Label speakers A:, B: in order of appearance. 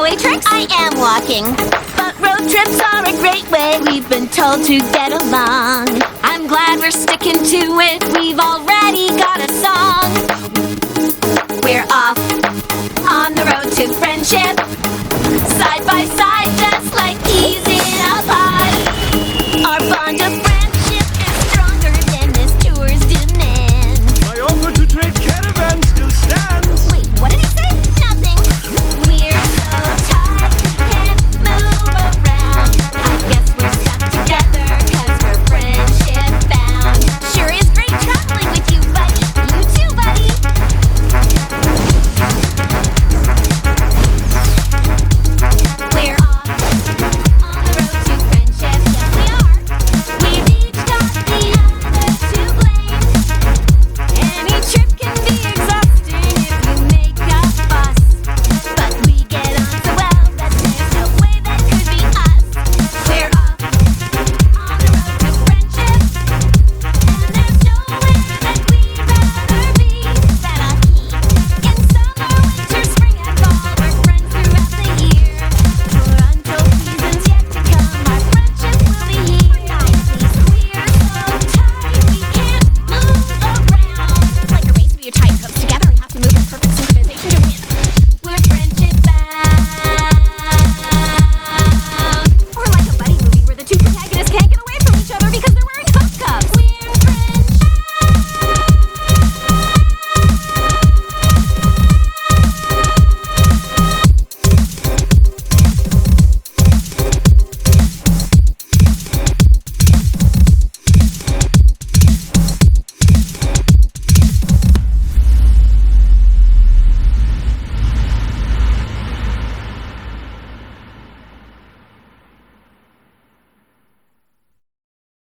A: getaway tricks?
B: I am walking. But road trips are a great way, we've been told to get along.
A: I'm glad we're sticking to it. We've already got a song.
B: We're